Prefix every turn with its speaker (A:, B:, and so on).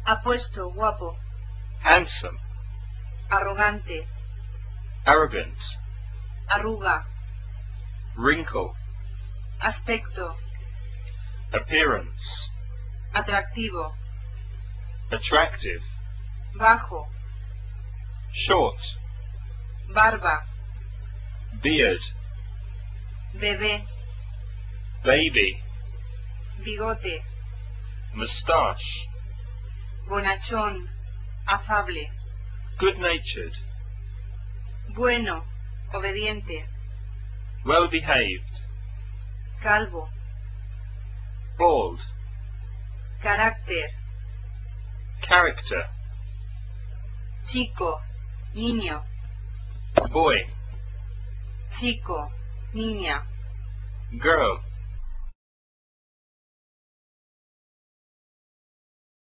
A: Apuesto, guapo.
B: handsome,
A: Arrogante.
B: arrogant,
A: Arruga.
B: wrinkle,
A: Aspecto.
B: appearance,
A: Atractivo.
B: attractive,
A: Bajo.
B: short,
A: Barba.
B: beard,
A: Bebé.
B: baby,
A: Bigote.
B: moustache,
A: Bonachón. Afable.
B: good-natured,
A: Bueno. Obediente.
B: well-behaved,
A: Calvo.
B: bald,
A: Carácter.
B: character,
A: Chico. Niño.
B: boy,
A: Chico. Niña.
B: girl.